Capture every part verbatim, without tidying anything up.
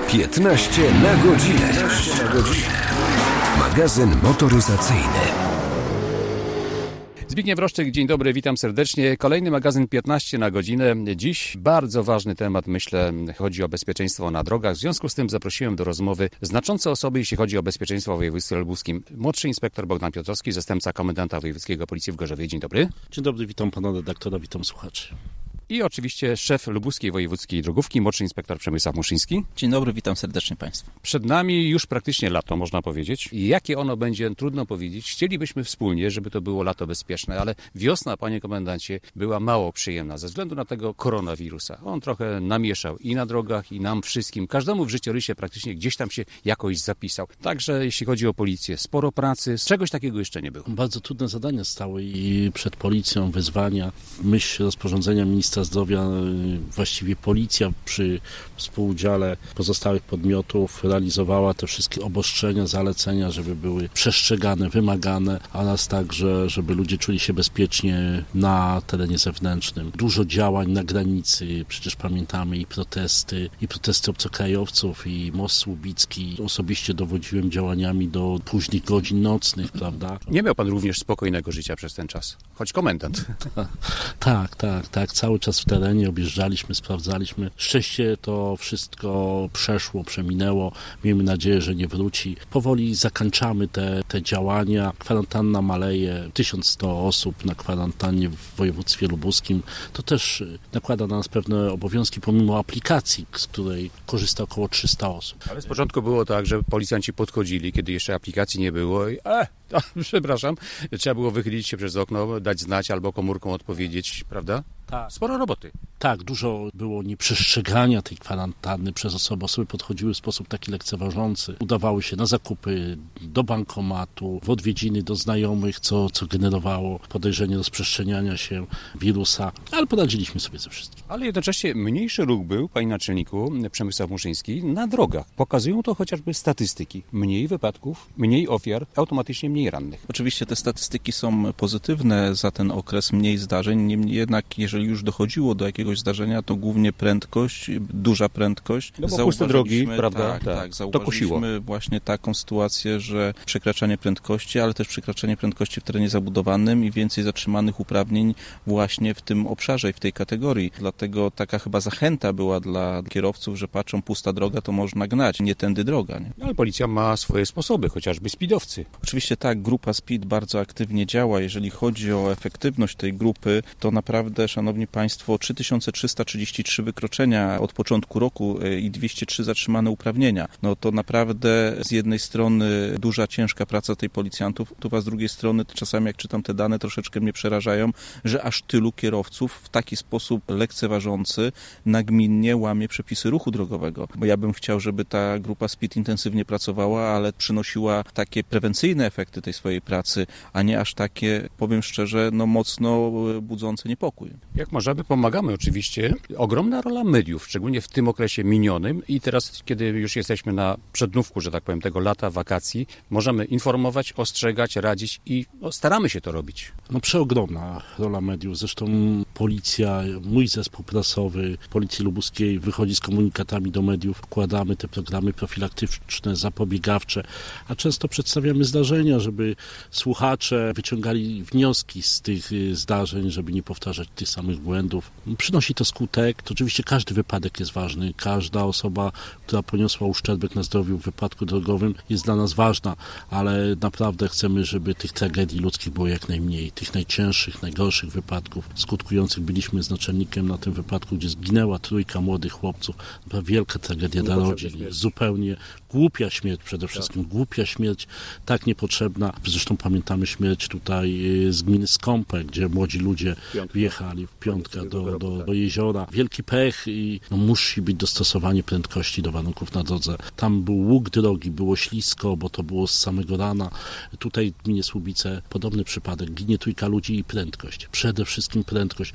piętnaście na godzinę. Magazyn motoryzacyjny. Zbigniew Roszczyk, dzień dobry, witam serdecznie. Kolejny magazyn piętnaście na godzinę. Dziś bardzo ważny temat, myślę, chodzi o bezpieczeństwo na drogach. W związku z tym zaprosiłem do rozmowy znaczące osoby, jeśli chodzi o bezpieczeństwo w województwie lubuskim. Młodszy inspektor Bogdan Piotrowski, zastępca komendanta wojewódzkiego policji w Gorzowie. Dzień dobry. Dzień dobry, witam pana redaktora, witam słuchaczy. I oczywiście szef lubuskiej wojewódzkiej drogówki, młodszy inspektor Przemysław Muszyński. Dzień dobry, witam serdecznie Państwa. Przed nami już praktycznie lato, można powiedzieć. I jakie ono będzie, trudno powiedzieć. Chcielibyśmy wspólnie, żeby to było lato bezpieczne, ale wiosna, panie komendancie, była mało przyjemna ze względu na tego koronawirusa. On trochę namieszał i na drogach, i nam wszystkim. Każdemu w życiorysie praktycznie gdzieś tam się jakoś zapisał. Także jeśli chodzi o policję, sporo pracy, z czegoś takiego jeszcze nie było. Bardzo trudne zadania stały i przed policją, wyzwania. W myśl rozporządzenia ministra zdrowia właściwie policja przy współudziale pozostałych podmiotów realizowała te wszystkie obostrzenia, zalecenia, żeby były przestrzegane, wymagane, oraz także, żeby ludzie czuli się bezpiecznie na terenie zewnętrznym. Dużo działań na granicy, przecież pamiętamy i protesty, i protesty obcokrajowców, i Most Słubicki. Osobiście dowodziłem działaniami do późnych godzin nocnych, prawda? Nie miał pan również spokojnego życia przez ten czas, choć komendant. Tak, tak, tak. Cały czas w terenie objeżdżaliśmy, sprawdzaliśmy. Szczęście to wszystko przeszło, przeminęło. Miejmy nadzieję, że nie wróci. Powoli zakończamy te, te działania. Kwarantanna maleje. tysiąc sto osób na kwarantannie w województwie lubuskim. To też nakłada na nas pewne obowiązki, pomimo aplikacji, z której korzysta około trzysta osób. Ale z początku było tak, że policjanci podchodzili, kiedy jeszcze aplikacji nie było i e, a, przepraszam, trzeba było wychylić się przez okno, dać znać albo komórką odpowiedzieć, prawda? Tak. Sporo roboty. Tak, dużo było nieprzestrzegania tej kwarantanny przez osoby. Osoby podchodziły w sposób taki lekceważący. Udawały się na zakupy, do bankomatu, w odwiedziny do znajomych, co, co generowało podejrzenie rozprzestrzeniania się wirusa, ale poradziliśmy sobie ze wszystkim. Ale jednocześnie mniejszy ruch był, panie naczelniku, Przemysław Muszyński, na drogach. Pokazują to chociażby statystyki. Mniej wypadków, mniej ofiar, automatycznie mniej rannych. Oczywiście te statystyki są pozytywne za ten okres, mniej zdarzeń, niemniej jednak jeżeli już dochodziło do jakiegoś zdarzenia, to głównie prędkość, duża prędkość. No bo puste drogi, prawda? Tak, tak, tak zauważyliśmy właśnie taką sytuację, że przekraczanie prędkości, ale też przekraczanie prędkości w terenie zabudowanym i więcej zatrzymanych uprawnień właśnie w tym obszarze i w tej kategorii. Dlatego taka chyba zachęta była dla kierowców, że patrzą, pusta droga, to można gnać, nie tędy droga. Nie? Ale policja ma swoje sposoby, chociażby speedowcy. Oczywiście tak, grupa Speed bardzo aktywnie działa. Jeżeli chodzi o efektywność tej grupy, to naprawdę, szanowni państwo, trzy tysiące trzysta trzydzieści trzy wykroczenia od początku roku i dwieście trzy zatrzymane uprawnienia. No to naprawdę z jednej strony duża, ciężka praca tej policjantów, a z drugiej strony czasami jak czytam te dane, troszeczkę mnie przerażają, że aż tylu kierowców w taki sposób lekceważący nagminnie łamie przepisy ruchu drogowego. Bo ja bym chciał, żeby ta grupa Speed intensywnie pracowała, ale przynosiła takie prewencyjne efekty tej swojej pracy, a nie aż takie, powiem szczerze, no mocno budzące niepokój. Jak możemy, pomagamy oczywiście. Ogromna rola mediów, szczególnie w tym okresie minionym i teraz, kiedy już jesteśmy na przednówku, że tak powiem, tego lata, wakacji, możemy informować, ostrzegać, radzić i no, staramy się to robić. No przeogromna rola mediów. Zresztą policja, mój zespół prasowy Policji Lubuskiej wychodzi z komunikatami do mediów, wkładamy te programy profilaktyczne, zapobiegawcze, a często przedstawiamy zdarzenia, żeby słuchacze wyciągali wnioski z tych zdarzeń, żeby nie powtarzać tych samych błędów. Przynosi to skutek. To oczywiście każdy wypadek jest ważny. Każda osoba, która poniosła uszczerbek na zdrowiu w wypadku drogowym, jest dla nas ważna, ale naprawdę chcemy, żeby tych tragedii ludzkich było jak najmniej. Tych najcięższych, najgorszych wypadków skutkujących. Byliśmy z naczelnikiem na tym wypadku, gdzie zginęła trójka młodych chłopców. Naprawdę wielka tragedia dla rodzin. Zupełnie głupia śmierć przede wszystkim. Tak. Głupia śmierć, tak niepotrzebna. Zresztą pamiętamy śmierć tutaj z gminy Skąpę, gdzie młodzi ludzie Piątka. wjechali w piątkę do, do, do jeziora. Wielki pech i no, musi być dostosowanie prędkości do warunków na drodze. Tam był łuk drogi, było ślisko, bo to było z samego rana. Tutaj w gminie Słubice podobny przypadek. Ginie trójka ludzi i prędkość. Przede wszystkim prędkość.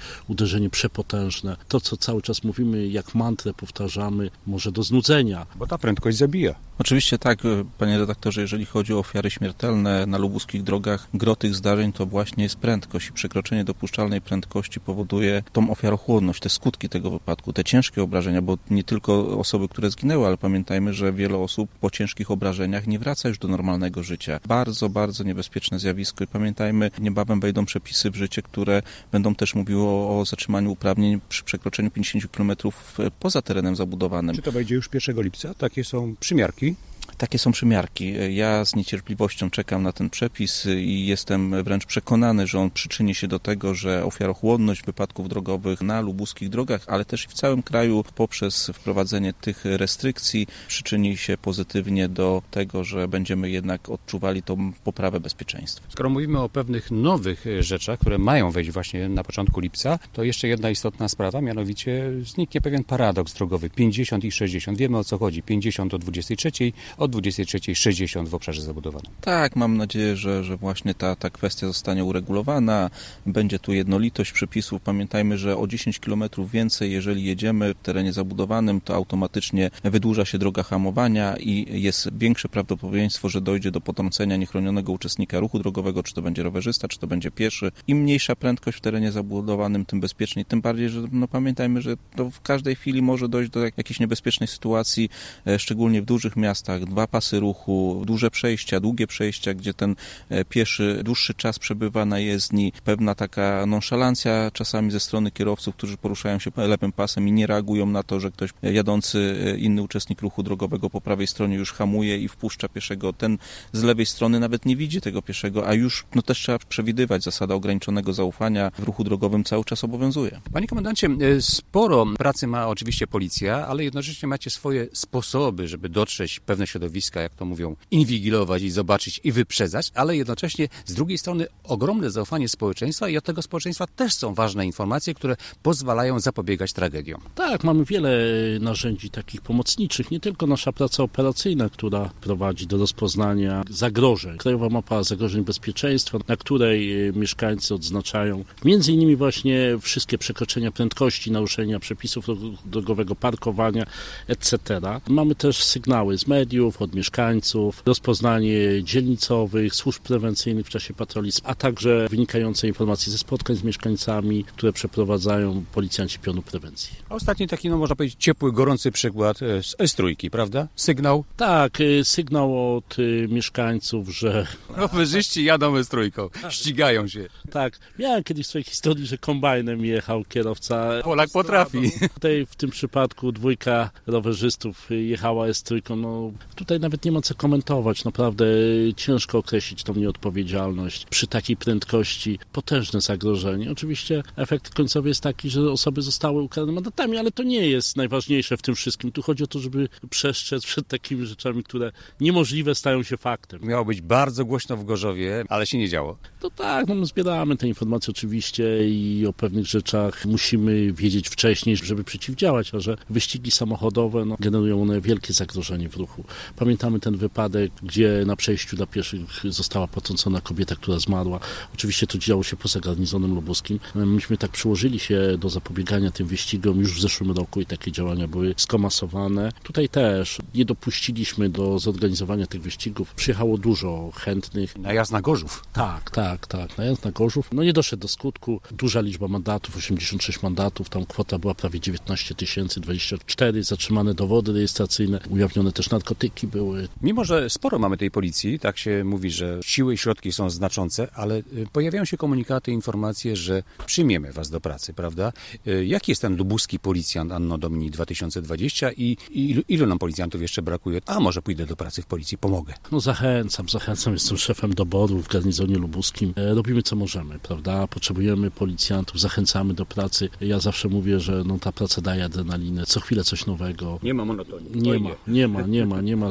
uderzenie przepotężne. To, co cały czas mówimy, jak mantrę powtarzamy, może do znudzenia. Bo ta prędkość zabija. Oczywiście tak, panie redaktorze, jeżeli chodzi o ofiary śmiertelne na lubuskich drogach, gro tych zdarzeń to właśnie jest prędkość i przekroczenie dopuszczalnej prędkości powoduje tą ofiarochłonność, te skutki tego wypadku, te ciężkie obrażenia, bo nie tylko osoby, które zginęły, ale pamiętajmy, że wiele osób po ciężkich obrażeniach nie wraca już do normalnego życia. Bardzo, bardzo niebezpieczne zjawisko i pamiętajmy, niebawem wejdą przepisy w życie, które będą też mówiły o zatrzymaniu uprawnień przy przekroczeniu pięćdziesiąt kilometrów poza terenem zabudowanym. Czy to wejdzie już pierwszego lipca? Takie są przymiarki. Takie są przymiarki. Ja z niecierpliwością czekam na ten przepis i jestem wręcz przekonany, że on przyczyni się do tego, że ofiarochłonność wypadków drogowych na lubuskich drogach, ale też i w całym kraju poprzez wprowadzenie tych restrykcji przyczyni się pozytywnie do tego, że będziemy jednak odczuwali tą poprawę bezpieczeństwa. Skoro mówimy o pewnych nowych rzeczach, które mają wejść właśnie na początku lipca, to jeszcze jedna istotna sprawa, mianowicie zniknie pewien paradoks drogowy. pięćdziesiąt i sześćdziesiąt. Wiemy, o co chodzi. pięćdziesiąt o dwudziestej trzeciej, od dwudziestej trzeciej sześćdziesiąt w obszarze zabudowanym. Tak, mam nadzieję, że, że właśnie ta, ta kwestia zostanie uregulowana. Będzie tu jednolitość przepisów. Pamiętajmy, że o dziesięć kilometrów więcej, jeżeli jedziemy w terenie zabudowanym, to automatycznie wydłuża się droga hamowania i jest większe prawdopodobieństwo, że dojdzie do potrącenia niechronionego uczestnika ruchu drogowego, czy to będzie rowerzysta, czy to będzie pieszy. Im mniejsza prędkość w terenie zabudowanym, tym bezpieczniej. Tym bardziej, że no pamiętajmy, że to w każdej chwili może dojść do jakiejś niebezpiecznej sytuacji, szczególnie w dużych miastach. Dwa pasy ruchu, duże przejścia, długie przejścia, gdzie ten pieszy dłuższy czas przebywa na jezdni. Pewna taka nonszalancja czasami ze strony kierowców, którzy poruszają się lewym pasem i nie reagują na to, że ktoś jadący, inny uczestnik ruchu drogowego po prawej stronie już hamuje i wpuszcza pieszego. Ten z lewej strony nawet nie widzi tego pieszego, a już no też trzeba przewidywać. Zasada ograniczonego zaufania w ruchu drogowym cały czas obowiązuje. Panie komendancie, sporo pracy ma oczywiście policja, ale jednocześnie macie swoje sposoby, żeby dotrzeć w pewne środowiska, jak to mówią, inwigilować i zobaczyć i wyprzedzać, ale jednocześnie z drugiej strony ogromne zaufanie społeczeństwa i od tego społeczeństwa też są ważne informacje, które pozwalają zapobiegać tragediom. Tak, mamy wiele narzędzi takich pomocniczych, nie tylko nasza praca operacyjna, która prowadzi do rozpoznania zagrożeń. Krajowa mapa zagrożeń bezpieczeństwa, na której mieszkańcy odznaczają między innymi właśnie wszystkie przekroczenia prędkości, naruszenia przepisów drogowego, parkowania, et cetera. Mamy też sygnały z mediów, od mieszkańców, rozpoznanie dzielnicowych, służb prewencyjnych w czasie patroli, a także wynikające informacje ze spotkań z mieszkańcami, które przeprowadzają policjanci pionu prewencji. A ostatni taki, no można powiedzieć, ciepły, gorący przykład z es trójki, prawda? Sygnał? Tak, sygnał od mieszkańców, że... Rowerzyści jadą es trójką, ścigają się. Tak, miałem kiedyś w swojej historii, że kombajnem jechał kierowca. Polak potrafi. Tutaj w tym przypadku dwójka rowerzystów jechała es trójką. No, tutaj nawet nie ma co komentować. Naprawdę ciężko określić tą nieodpowiedzialność. Przy takiej prędkości potężne zagrożenie. Oczywiście efekt końcowy jest taki, że osoby zostały ukarane mandatami, ale to nie jest najważniejsze w tym wszystkim. Tu chodzi o to, żeby przestrzec przed takimi rzeczami, które niemożliwe stają się faktem. Miało być bardzo głośno w Gorzowie, ale się nie działo. To tak, no my zbieramy te informacje oczywiście i o pewnych rzeczach musimy wiedzieć wcześniej, żeby przeciwdziałać, a że wyścigi samochodowe no, generują one wielkie zagrożenie w ruchu. Pamiętamy ten wypadek, gdzie na przejściu dla pieszych została potrącona kobieta, która zmarła. Oczywiście to działo się poza garnizonem lubuskim. Myśmy tak przyłożyli się do zapobiegania tym wyścigom już w zeszłym roku i takie działania były skomasowane. Tutaj też nie dopuściliśmy do zorganizowania tych wyścigów. Przyjechało dużo chętnych. Najazd na Gorzów. Tak, tak, tak. Najazd na Gorzów. No nie doszedł do skutku. Duża liczba mandatów, osiemdziesiąt sześć mandatów. Tam kwota była prawie dziewiętnaście tysięcy, dwadzieścia cztery zatrzymane dowody rejestracyjne. Ujawnione też narkotyki były. Mimo że sporo mamy tej policji, tak się mówi, że siły i środki są znaczące, ale pojawiają się komunikaty, informacje, że przyjmiemy was do pracy, prawda? Jaki jest ten lubuski policjant Anno Domini dwa tysiące dwadzieścia i, i ilu, ilu nam policjantów jeszcze brakuje? A może pójdę do pracy w policji, pomogę. No zachęcam, zachęcam. Jestem szefem doboru w garnizonie lubuskim. Robimy co możemy, prawda? Potrzebujemy policjantów, zachęcamy do pracy. Ja zawsze mówię, że no, ta praca daje adrenalinę. Co chwilę coś nowego. Nie ma monotonii. Nie ma, nie ma, nie ma, nie ma.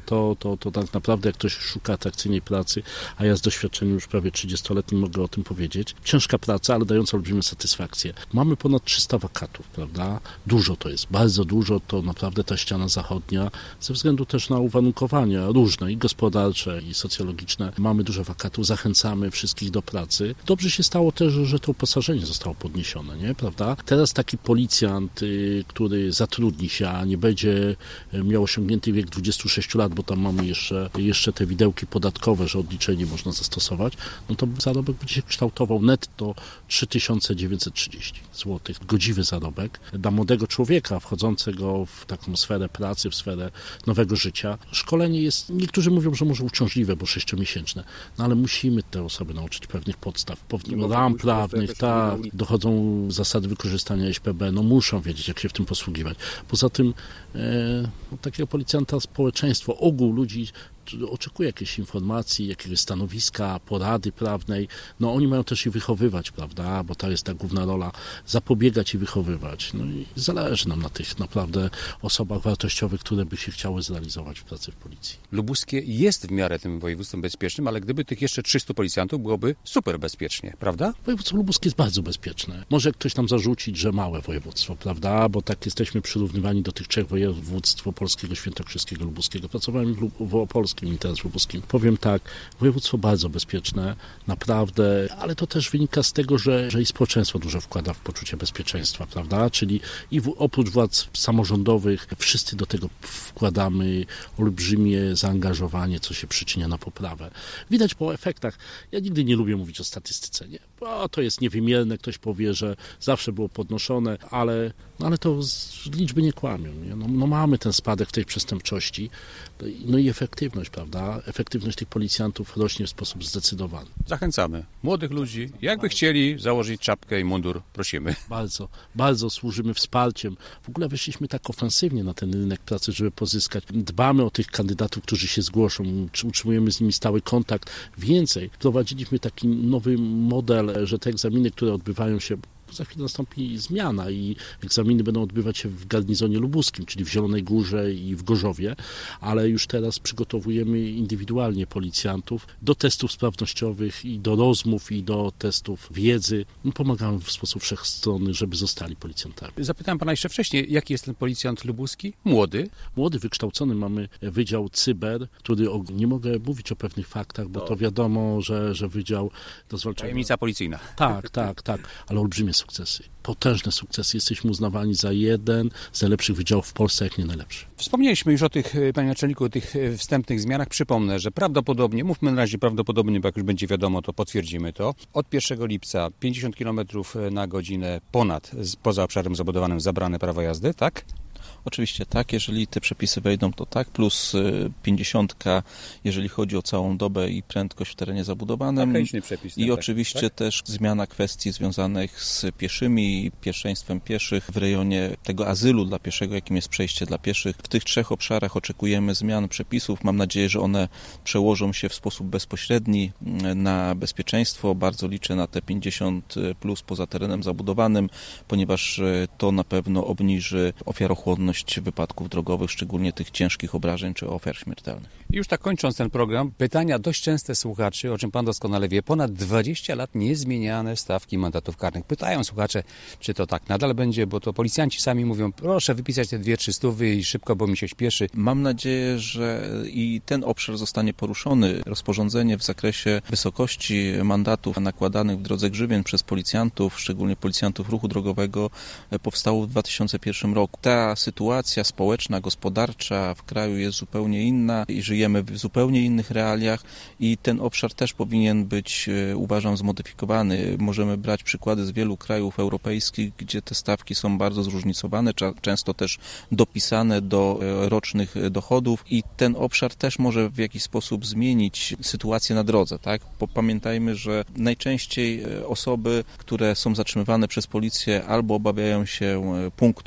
prawda, to, to, to tak naprawdę jak ktoś szuka atrakcyjnej pracy, a ja z doświadczeniem już prawie trzydziestoletnim mogę o tym powiedzieć, ciężka praca, ale dająca olbrzymią satysfakcję. Mamy ponad trzysta wakatów, prawda, dużo to jest, bardzo dużo, to naprawdę ta ściana zachodnia, ze względu też na uwarunkowania różne, i gospodarcze, i socjologiczne, mamy dużo wakatów, zachęcamy wszystkich do pracy. Dobrze się stało też, że to uposażenie zostało podniesione, nie, prawda? Teraz taki policjant, y, który zatrudni się, a nie będzie miał osiągnięty wiek dwudziestu sześciu lat, bo tam mamy jeszcze, jeszcze te widełki podatkowe, że odliczenie można zastosować, no to zarobek będzie się kształtował netto trzy tysiące dziewięćset trzydzieści złotych. Godziwy zarobek dla młodego człowieka wchodzącego w taką sferę pracy, w sferę nowego życia. Szkolenie jest, niektórzy mówią, że może uciążliwe, bo sześciomiesięczne, no ale musimy te osoby nauczyć pewnych podstaw, ram prawnych, tak, dochodzą zasady wykorzystania S P B, no muszą wiedzieć, jak się w tym posługiwać. Poza tym e, takiego policjanta społeczeństwo, ogół ludzi oczekuje jakiejś informacji, jakiegoś stanowiska, porady prawnej. No oni mają też i wychowywać, prawda, bo to jest ta główna rola, zapobiegać i wychowywać. No i zależy nam na tych naprawdę osobach wartościowych, które by się chciały zrealizować w pracy w policji. Lubuskie jest w miarę tym województwem bezpiecznym, ale gdyby tych jeszcze trzystu policjantów, byłoby super bezpiecznie, prawda? Województwo lubuskie jest bardzo bezpieczne. Może ktoś nam zarzucić, że małe województwo, prawda, bo tak jesteśmy przyrównywani do tych trzech województw opolskiego, świętokrzyskiego, lubuskiego. Pracowałem w, w opolskim i teraz w lubuskim. Powiem tak, województwo bardzo bezpieczne, naprawdę, ale to też wynika z tego, że, że i społeczeństwo dużo wkłada w poczucie bezpieczeństwa, prawda, czyli i w, oprócz władz samorządowych wszyscy do tego wkładamy olbrzymie zaangażowanie, co się przyczynia na poprawę. Widać po efektach. Ja nigdy nie lubię mówić o statystyce, nie? Bo to jest niewymierne, ktoś powie, że zawsze było podnoszone, ale, no ale to z, liczby nie kłamią, nie? No, no mamy ten spadek w tej przestępczości, no i efektywność, prawda? Efektywność tych policjantów rośnie w sposób zdecydowany. Zachęcamy młodych ludzi, jakby chcieli założyć czapkę i mundur, prosimy. Bardzo, bardzo służymy wsparciem. W ogóle weszliśmy tak ofensywnie na ten rynek pracy, żeby pozyskać. Dbamy o tych kandydatów, którzy się zgłoszą, utrzymujemy z nimi stały kontakt. Więcej, wprowadziliśmy taki nowy model, że te egzaminy, które odbywają się, za chwilę nastąpi zmiana i egzaminy będą odbywać się w garnizonie lubuskim, czyli w Zielonej Górze i w Gorzowie, ale już teraz przygotowujemy indywidualnie policjantów do testów sprawnościowych i do rozmów i do testów wiedzy. No, pomagamy w sposób wszechstronny, żeby zostali policjantami. Zapytałem pana jeszcze wcześniej, jaki jest ten policjant lubuski? Młody? Młody, wykształcony. Mamy Wydział Cyber, który, nie mogę mówić o pewnych faktach, bo to wiadomo, że, że Wydział do zwalczania... Tajemnica policyjna. Tak, tak, tak, ale olbrzymie sukcesy, potężne sukcesy. Jesteśmy uznawani za jeden z najlepszych wydziałów w Polsce, jak nie najlepszy. Wspomnieliśmy już o tych, panie naczelniku, o tych wstępnych zmianach. Przypomnę, że prawdopodobnie, mówmy na razie prawdopodobnie, bo jak już będzie wiadomo, to potwierdzimy to. Od pierwszego lipca pięćdziesiąt kilometrów na godzinę ponad, poza obszarem zabudowanym, zabrane prawo jazdy, tak? Oczywiście tak, jeżeli te przepisy wejdą, to tak, plus pięćdziesiątka, jeżeli chodzi o całą dobę i prędkość w terenie zabudowanym. Przepis, I tak, oczywiście tak? też zmiana kwestii związanych z pieszymi i pierwszeństwem pieszych w rejonie tego azylu dla pieszego, jakim jest przejście dla pieszych. W tych trzech obszarach oczekujemy zmian przepisów. Mam nadzieję, że one przełożą się w sposób bezpośredni na bezpieczeństwo. Bardzo liczę na te pięćdziesiąt plus poza terenem zabudowanym, ponieważ to na pewno obniży ofiarochłonność wypadków drogowych, szczególnie tych ciężkich obrażeń czy ofiar śmiertelnych. I już tak kończąc ten program, pytania dość częste słuchaczy, o czym pan doskonale wie, ponad dwadzieścia lat niezmieniane stawki mandatów karnych. Pytają słuchacze, czy to tak nadal będzie, bo to policjanci sami mówią, proszę wypisać te dwie, trzy stówy i szybko, bo mi się śpieszy. Mam nadzieję, że i ten obszar zostanie poruszony. Rozporządzenie w zakresie wysokości mandatów nakładanych w drodze grzywien przez policjantów, szczególnie policjantów ruchu drogowego, powstało w dwa tysiące pierwszym roku. Ta sytuacja społeczna, gospodarcza w kraju jest zupełnie inna i żyjemy w zupełnie innych realiach i ten obszar też powinien być, uważam, zmodyfikowany. Możemy brać przykłady z wielu krajów europejskich, gdzie te stawki są bardzo zróżnicowane, często też dopisane do rocznych dochodów i ten obszar też może w jakiś sposób zmienić sytuację na drodze, tak? Bo pamiętajmy, że najczęściej osoby, które są zatrzymywane przez policję, albo obawiają się punktów,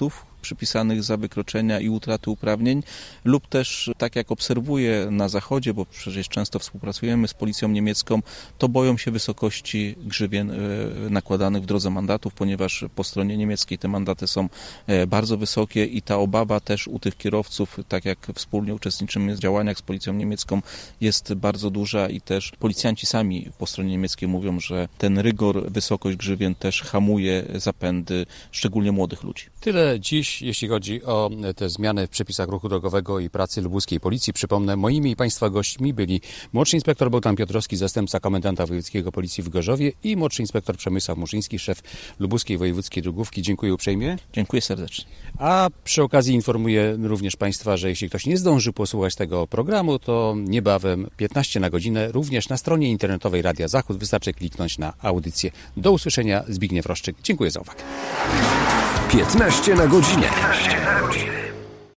przypisanych za wykroczenia i utraty uprawnień, lub też, tak jak obserwuję na Zachodzie, bo przecież często współpracujemy z policją niemiecką, to boją się wysokości grzywien nakładanych w drodze mandatów, ponieważ po stronie niemieckiej te mandaty są bardzo wysokie i ta obawa też u tych kierowców, tak jak wspólnie uczestniczymy w działaniach z policją niemiecką, jest bardzo duża i też policjanci sami po stronie niemieckiej mówią, że ten rygor, wysokość grzywien też hamuje zapędy, szczególnie młodych ludzi. Tyle dziś, jeśli chodzi o te zmiany w przepisach ruchu drogowego i pracy lubuskiej policji. Przypomnę, moimi i Państwa gośćmi byli młodszy inspektor Bogdan Piotrowski, zastępca komendanta wojewódzkiego policji w Gorzowie i młodszy inspektor Przemysław Muszyński, szef lubuskiej wojewódzkiej drogówki. Dziękuję uprzejmie. Dziękuję serdecznie. A przy okazji informuję również Państwa, że jeśli ktoś nie zdąży posłuchać tego programu, to niebawem piętnaście na godzinę również na stronie internetowej Radia Zachód wystarczy kliknąć na audycję. Do usłyszenia. Zbigniew Roszczyk. Dziękuję za uwagę. piętnaście na godzinę.